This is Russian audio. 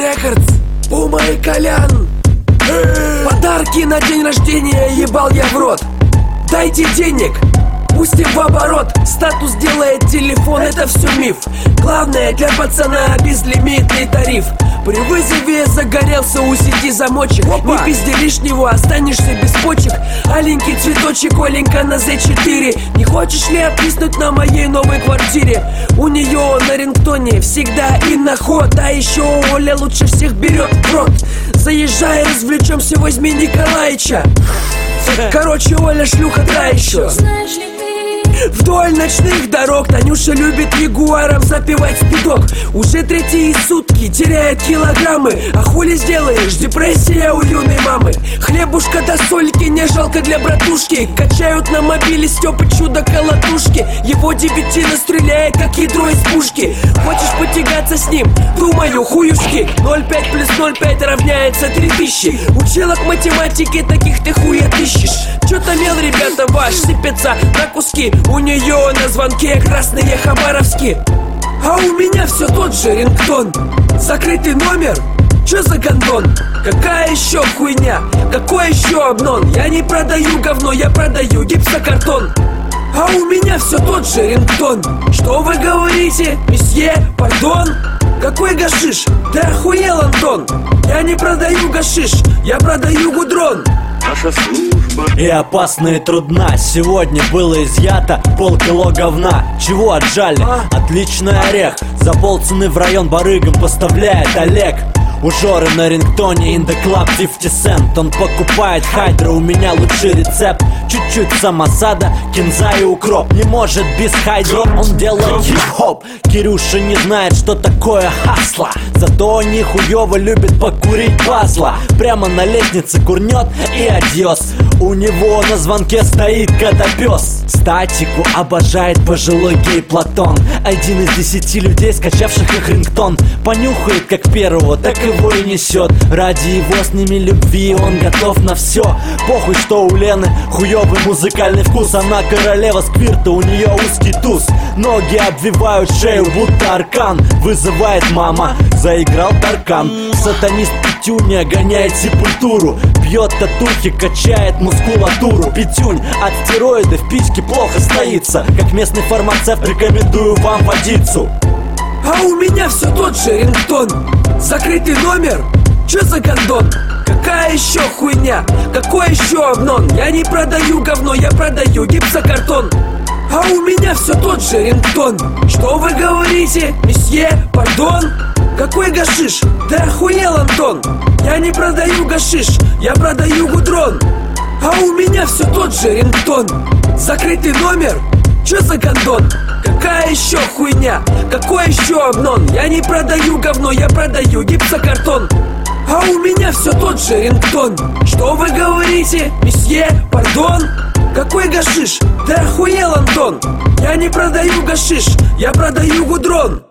Рекордс, Пума и Колян. Подарки на день рождения ебал я в рот. Дайте денег, пустим в оборот. Статус делает телефон, это все миф. Главное для пацана безлимитный тариф. При вызове загорелся у сети замочек. Не пизди лишнего, останешься без почек. Аленький цветочек, Оленька на Z4. Не хочешь ли описнуть на моей новой квартире? У нее на рингтоне всегда и на ход. А еще Оля лучше всех берет в рот. Заезжай, развлечемся, возьми Николаича. Короче, Оля шлюха та еще. Знаешь ли ты? Вдоль ночных дорог Танюша любит ягуаром запивать спидок. Уже третьи сутки теряет килограммы. А хули сделаешь, депрессия у юной мамы. Хлебушка до сольки, не жалко для братушки. Качают на мобиле Стёпы чудо-колотушки. Его девятина стреляет, как ядро из пушки. Хочешь потягаться с ним? Думаю, хуюшки. 0,5 плюс 0,5 равняется 3000. Училок математики, таких ты хуя тыщешь. Чё-то мел, ребята, ваш сыпется на куски. У нее на звонке красные хабаровски. А у меня все тот же рингтон. Закрытый номер? Чё за гондон? Какая еще хуйня? Какой еще обнон? Я не продаю говно, я продаю гипсокартон. А у меня все тот же рингтон. Что вы говорите, месье, пардон? Какой гашиш? Ты охуел, Антон? Я не продаю гашиш, я продаю гудрон. Наша служба и опасна и трудна. Сегодня было изъято полкило говна. Чего отжали? Отличный орех. За полцены в район барыгам поставляет Олег. У Жоры на рингтоне in the club 50 cent. Он покупает хайдра, у меня лучший рецепт. Чуть-чуть самосада, кинза и укроп. Не может без хайдра, он делает хип-хоп. Кирюша не знает, что такое хасло. Зато он нихуёво любит покурить пазла. Прямо на лестнице курнет и адьос. У него на звонке стоит котопес. Статику обожает пожилой гей Платон. 1 из 10 людей, скачавших их рингтон. Понюхает как первого, так его и несет. Ради его с ними любви он готов на все. Похуй, что у Лены хуёвый музыкальный вкус. Она королева сквирта, у нее узкий туз. Ноги обвивают шею, будто аркан. Вызывает мама, заиграл таркан. Сатанист Петюня гоняет сепультуру. Пьет татухи, качает мускулатуру. Петюнь от стероидов письки плохо стоится. Как местный фармацевт рекомендую вам водицу. А у меня все тот же рингтон. Закрытый номер? Чё за гондон? Какая еще хуйня? Какой еще обнон? Я не продаю говно, я продаю гипсокартон. А у меня все тот же рингтон. Что вы говорите, месье, пардон? Какой гашиш? Ты охуел, Антон? Я не продаю гашиш, я продаю гудрон. А у меня все тот же рингтон. Закрытый номер? Чё за гондон? Какая еще хуйня? Какой еще обнон? Я не продаю говно, я продаю гипсокартон. А у меня все тот же рингтон. Что вы говорите, месье, пардон? Какой гашиш? Ты охуел, Антон? Я не продаю гашиш, я продаю гудрон.